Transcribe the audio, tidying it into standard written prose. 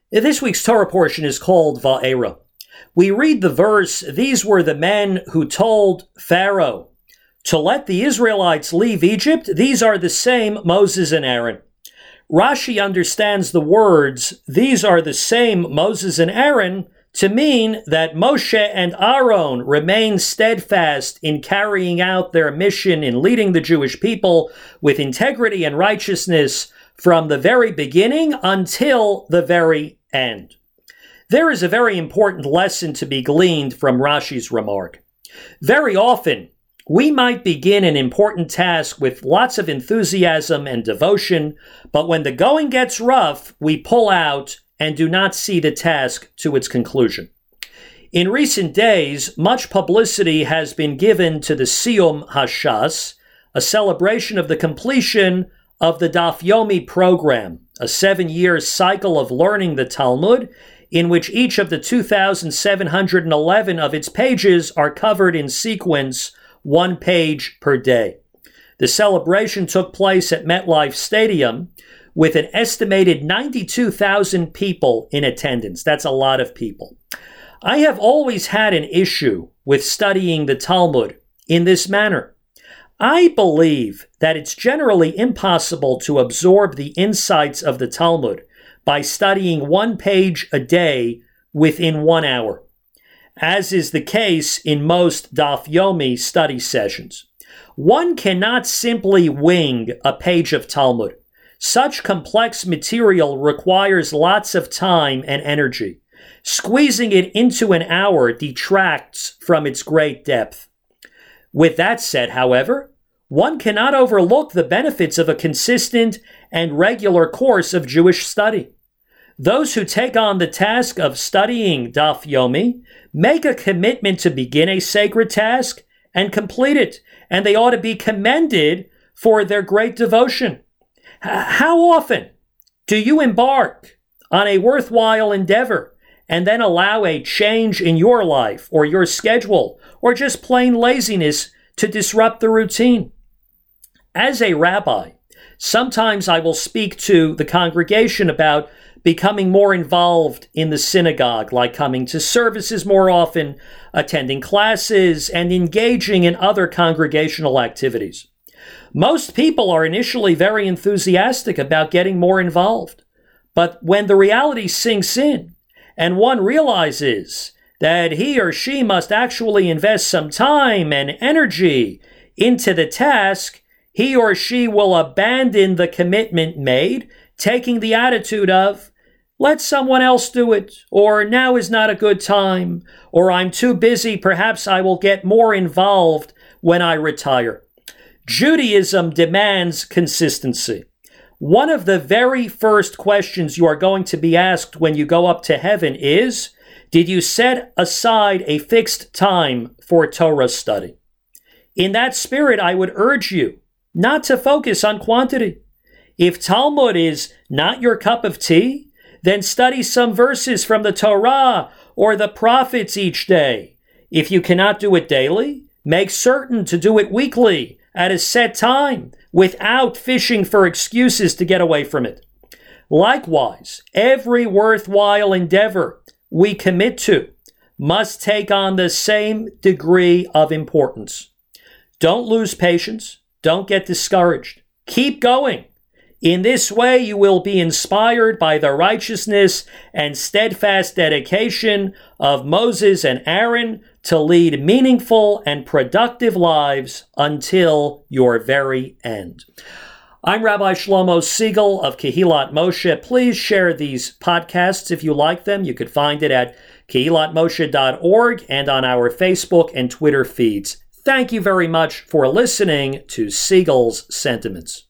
This week's Torah portion is called Va'era. We read the verse, "These were the men who told Pharaoh to let the Israelites leave Egypt. These are the same Moses and Aaron." Rashi understands the words, "These are the same Moses and Aaron," to mean that Moshe and Aaron remained steadfast in carrying out their mission in leading the Jewish people with integrity and righteousness from the very beginning until the very end. There is a very important lesson to be gleaned from Rashi's remark. Very often, we might begin an important task with lots of enthusiasm and devotion, but when the going gets rough, we pull out and do not see the task to its conclusion. In recent days, much publicity has been given to the Siyum Hashas, a celebration of the completion of the Daf Yomi program, a 7-year cycle of learning the Talmud, in which each of the 2,711 of its pages are covered in sequence, 1 page per day. The celebration took place at MetLife Stadium with an estimated 92,000 people in attendance. That's a lot of people. I have always had an issue with studying the Talmud in this manner. I believe that it's generally impossible to absorb the insights of the Talmud by studying 1 page a day within 1 hour, as is the case in most Daf Yomi study sessions. One cannot simply wing a page of Talmud. Such complex material requires lots of time and energy. Squeezing it into an hour detracts from its great depth. With that said, however, one cannot overlook the benefits of a consistent and regular course of Jewish study. Those who take on the task of studying Daf Yomi make a commitment to begin a sacred task and complete it, and they ought to be commended for their great devotion. How often do you embark on a worthwhile endeavor and then allow a change in your life or your schedule or just plain laziness to disrupt the routine? As a rabbi, sometimes I will speak to the congregation about becoming more involved in the synagogue, like coming to services more often, attending classes, and engaging in other congregational activities. Most people are initially very enthusiastic about getting more involved, but when the reality sinks in and one realizes that he or she must actually invest some time and energy into the task, he or she will abandon the commitment made, taking the attitude of, "Let someone else do it," or "Now is not a good time," or "I'm too busy, perhaps I will get more involved when I retire." Judaism demands consistency. One of the very first questions you are going to be asked when you go up to heaven is, did you set aside a fixed time for Torah study? In that spirit, I would urge you not to focus on quantity. If Talmud is not your cup of tea, then study some verses from the Torah or the prophets each day. If you cannot do it daily, make certain to do it weekly at a set time without fishing for excuses to get away from it. Likewise, every worthwhile endeavor we commit to must take on the same degree of importance. Don't lose patience. Don't get discouraged. Keep going. In this way, you will be inspired by the righteousness and steadfast dedication of Moses and Aaron to lead meaningful and productive lives until your very end. I'm Rabbi Shlomo Siegel of Kehillat Moshe. Please share these podcasts if you like them. You could find it at kehillatmoshe.org and on our Facebook and Twitter feeds. Thank you very much for listening to Siegel's Sentiments.